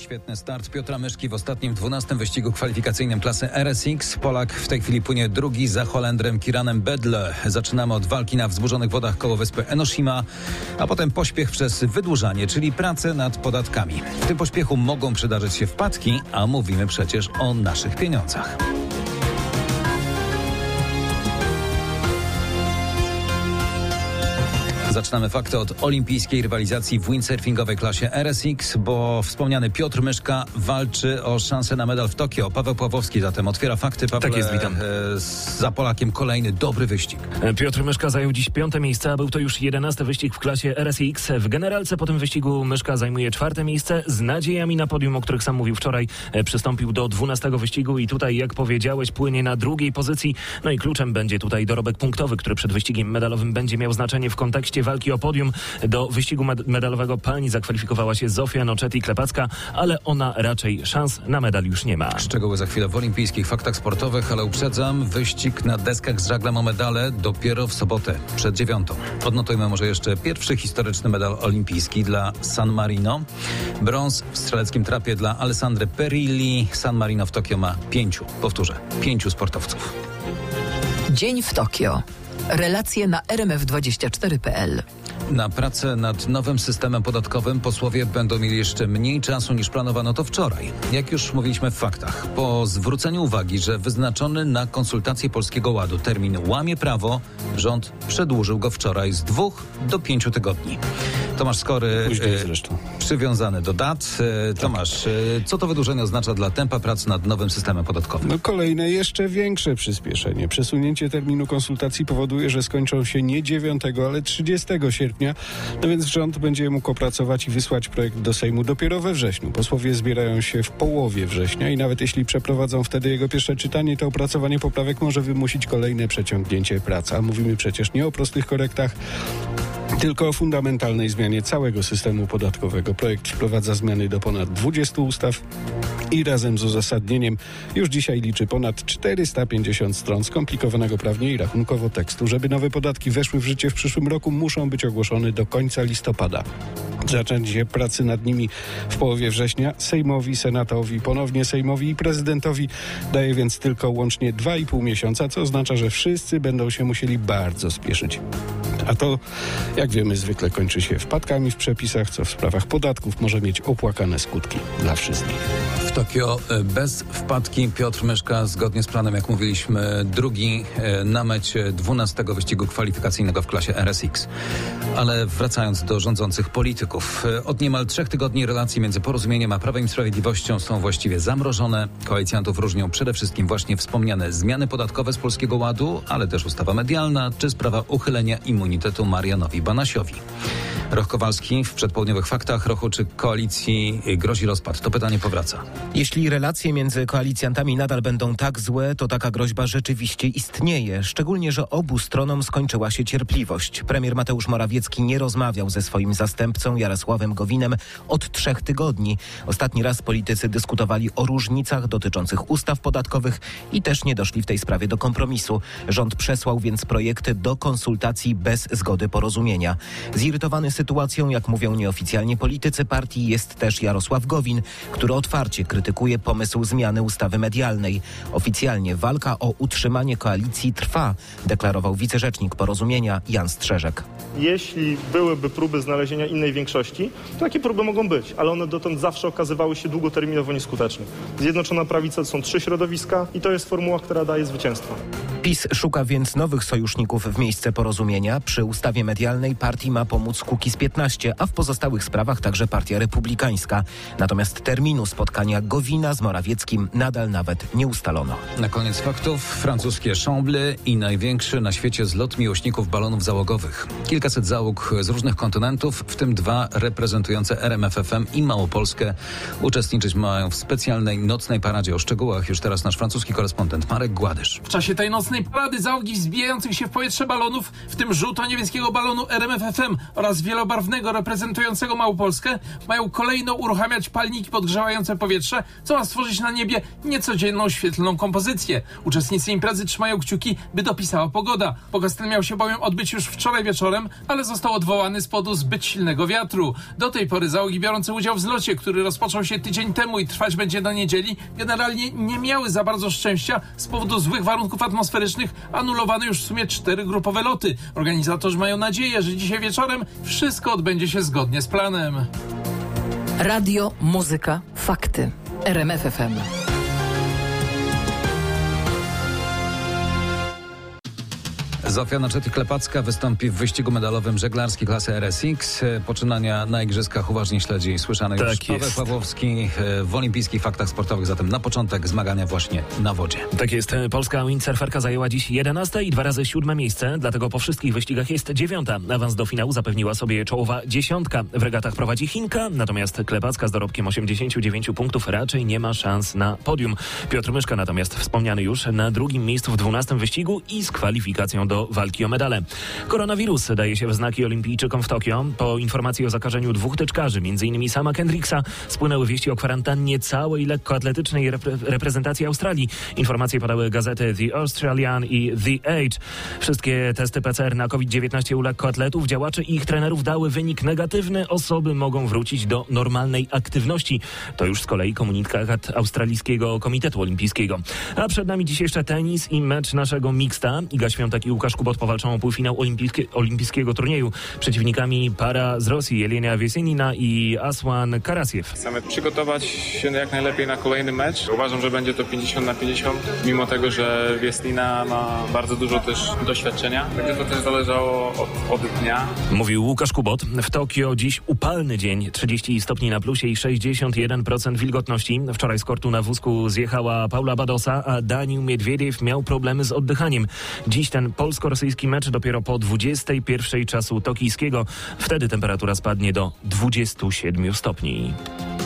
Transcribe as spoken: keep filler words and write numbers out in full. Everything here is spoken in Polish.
Świetny start Piotra Myszki w ostatnim dwunastym wyścigu kwalifikacyjnym klasy R S X. Polak w tej chwili płynie drugi za Holendrem Kiranem Bedle. Zaczynamy od walki na wzburzonych wodach koło wyspy Enoshima, a potem pośpiech przez wydłużanie, czyli pracę nad podatkami. W tym pośpiechu mogą przydarzyć się wpadki, a mówimy przecież o naszych pieniądzach. Zaczynamy fakty od olimpijskiej rywalizacji w windsurfingowej klasie R S X, bo wspomniany Piotr Myszka walczy o szansę na medal w Tokio. Paweł Pawłowski zatem otwiera fakty. Paweł, tak jest, witam. E, za Polakiem kolejny dobry wyścig. Piotr Myszka zajął dziś piąte miejsce, a był to już jedenasty wyścig w klasie R S X. W generalce po tym wyścigu Myszka zajmuje czwarte miejsce z nadziejami na podium, o których sam mówił wczoraj. Przystąpił do dwunastego wyścigu i tutaj, jak powiedziałeś, płynie na drugiej pozycji. No i kluczem będzie tutaj dorobek punktowy, który przed wyścigiem medalowym będzie miał znaczenie w kontekście walki o podium. Do wyścigu med- medalowego pani zakwalifikowała się Zofia Noczeti-Klepacka, ale ona raczej szans na medal już nie ma. Szczegóły za chwilę w olimpijskich faktach sportowych, ale uprzedzam, wyścig na deskach z żaglem o medale dopiero w sobotę przed dziewiątą. Odnotujmy może jeszcze pierwszy historyczny medal olimpijski dla San Marino. Brąz w strzeleckim trapie dla Alessandry Perilli. San Marino w Tokio ma pięciu, powtórzę, pięciu sportowców. Dzień w Tokio. Relacje na r m f dwadzieścia cztery kropka p l. Na pracę nad nowym systemem podatkowym posłowie będą mieli jeszcze mniej czasu niż planowano to wczoraj. Jak już mówiliśmy w faktach, po zwróceniu uwagi, że wyznaczony na konsultacje Polskiego Ładu termin łamie prawo, rząd przedłużył go wczoraj z dwóch do pięciu tygodni. Tomasz Skory, e, przywiązany do dat. E, Tomasz, e, co to wydłużenie oznacza dla tempa pracy nad nowym systemem podatkowym? No kolejne, jeszcze większe przyspieszenie. Przesunięcie terminu konsultacji powoduje, że skończą się nie dziewiątego, ale trzydziestego sierpnia. No więc rząd będzie mógł opracować i wysłać projekt do Sejmu dopiero we wrześniu. Posłowie zbierają się w połowie września i nawet jeśli przeprowadzą wtedy jego pierwsze czytanie, to opracowanie poprawek może wymusić kolejne przeciągnięcie pracy. A mówimy przecież nie o prostych korektach, tylko o fundamentalnej zmianie całego systemu podatkowego. Projekt wprowadza zmiany do ponad dwudziestu ustaw i razem z uzasadnieniem już dzisiaj liczy ponad czterysta pięćdziesiąt stron skomplikowanego prawnie i rachunkowo tekstu. Żeby nowe podatki weszły w życie w przyszłym roku, muszą być ogłoszone do końca listopada. Zacząć się pracy nad nimi w połowie września. Sejmowi, Senatowi, ponownie Sejmowi i prezydentowi daje więc tylko łącznie dwa i pół miesiąca, co oznacza, że wszyscy będą się musieli bardzo spieszyć. A to, jak wiemy, zwykle kończy się wpadkami w przepisach, co w sprawach podatków może mieć opłakane skutki dla wszystkich. W Tokio bez wpadki Piotr Myszka, zgodnie z planem, jak mówiliśmy, drugi na mecie dwunastego wyścigu kwalifikacyjnego w klasie R S X. Ale wracając do rządzących polityków. Od niemal trzech tygodni relacje między Porozumieniem a Prawem i Sprawiedliwością są właściwie zamrożone. Koalicjantów różnią przede wszystkim właśnie wspomniane zmiany podatkowe z Polskiego Ładu, ale też ustawa medialna czy sprawa uchylenia immunitetu Marianowi Banasiowi. Roch Kowalski w przedpołudniowych faktach. Rochu, czy koalicji grozi rozpad? To pytanie powraca. Jeśli relacje między koalicjantami nadal będą tak złe, to taka groźba rzeczywiście istnieje. Szczególnie, że obu stronom skończyła się cierpliwość. Premier Mateusz Morawiecki nie rozmawiał ze swoim zastępcą Jarosławem Gowinem od trzech tygodni. Ostatni raz politycy dyskutowali o różnicach dotyczących ustaw podatkowych i też nie doszli w tej sprawie do kompromisu. Rząd przesłał więc projekty do konsultacji bez zgody Porozumienia. Zirytowany sytuacją, jak mówią nieoficjalnie politycy partii, jest też Jarosław Gowin, który otwarcie krytykuje pomysł zmiany ustawy medialnej. Oficjalnie walka o utrzymanie koalicji trwa, deklarował wicerzecznik Porozumienia Jan Strzeżek. Jeśli byłyby próby znalezienia innej większości, to takie próby mogą być, ale one dotąd zawsze okazywały się długoterminowo nieskuteczne. Zjednoczona Prawica to są trzy środowiska i to jest formuła, która daje zwycięstwo. PiS szuka więc nowych sojuszników w miejsce Porozumienia. Przy ustawie medialnej partii ma pomóc Kukiz piętnaście, a w pozostałych sprawach także Partia Republikańska. Natomiast terminu spotkania Gowina z Morawieckim nadal nawet nie ustalono. Na koniec faktów francuskie Chambly i największy na świecie zlot miłośników balonów załogowych. Kilkaset załóg z różnych kontynentów, w tym dwa reprezentujące R M F F M i Małopolskę, uczestniczyć mają w specjalnej nocnej paradzie. O szczegółach już teraz nasz francuski korespondent Marek Gładysz. W czasie tej nocnej świątecznej parady załogi wzbijających się w powietrze balonów, w tym żółto-niebieskiego balonu R M F F M oraz wielobarwnego reprezentującego Małopolskę, mają kolejno uruchamiać palniki podgrzewające powietrze, co ma stworzyć na niebie niecodzienną świetlną kompozycję. Uczestnicy imprezy trzymają kciuki, by dopisała pogoda. Pokaz ten miał się bowiem odbyć już wczoraj wieczorem, ale został odwołany z powodu zbyt silnego wiatru. Do tej pory załogi biorące udział w zlocie, który rozpoczął się tydzień temu i trwać będzie do niedzieli, generalnie nie miały za bardzo szczęścia. Z powodu złych warunków atmosferycznych anulowano już w sumie cztery grupowe loty. Organizatorzy mają nadzieję, że dzisiaj wieczorem wszystko odbędzie się zgodnie z planem. Radio, muzyka, fakty. R M F F M. Zofia Naczety-Klepacka wystąpi w wyścigu medalowym żeglarskiej klasy R S X. Poczynania na igrzyskach uważnie śledzi słyszany Tak już Paweł Pawłowski w olimpijskich faktach sportowych. Zatem na początek zmagania właśnie na wodzie. Tak jest. Polska windsurferka zajęła dziś jedenaste i dwa razy siódme miejsce, dlatego po wszystkich wyścigach jest dziewiąta. Awans do finału zapewniła sobie czołowa dziesiątka. W regatach prowadzi Chinka, natomiast Klepacka z dorobkiem osiemdziesięciu dziewięciu punktów raczej nie ma szans na podium. Piotr Myszka natomiast wspomniany już na drugim miejscu w dwunastym wyścigu i z kwalifikacją do walki o medale. Koronawirus daje się w znaki olimpijczykom w Tokio. Po informacji o zakażeniu dwóch tyczkarzy, m.in. Sama Kendricksa, spłynęły wieści o kwarantannie całej lekkoatletycznej repre- reprezentacji Australii. Informacje podały gazety The Australian i The Age. Wszystkie testy P C R na COVID dziewiętnaście u lekkoatletów, działaczy i ich trenerów dały wynik negatywny. Osoby mogą wrócić do normalnej aktywności. To już z kolei komunikat Australijskiego Komitetu Olimpijskiego. A przed nami dziś jeszcze tenis i mecz naszego mixta. Iga Świątek i Łukasz Kubot powalczą o półfinał olimpijskie, olimpijskiego turnieju. Przeciwnikami para z Rosji Jelena Wiesinina i Aswan Karasiew. Chcemy przygotować się jak najlepiej na kolejny mecz. Uważam, że będzie to pięćdziesiąt na pięćdziesiąt, mimo tego, że Wiesinina ma bardzo dużo też doświadczenia. Będzie to też zależało od, od dnia. Mówił Łukasz Kubot. W Tokio dziś upalny dzień, trzydzieści stopni na plusie i sześćdziesiąt jeden procent wilgotności. Wczoraj z kortu na wózku zjechała Paula Badosa, a Daniil Miedwiediew miał problemy z oddychaniem. Dziś ten polsko-rosyjski mecz dopiero po dwudziestej pierwszej czasu tokijskiego. Wtedy temperatura spadnie do dwudziestu siedmiu stopni.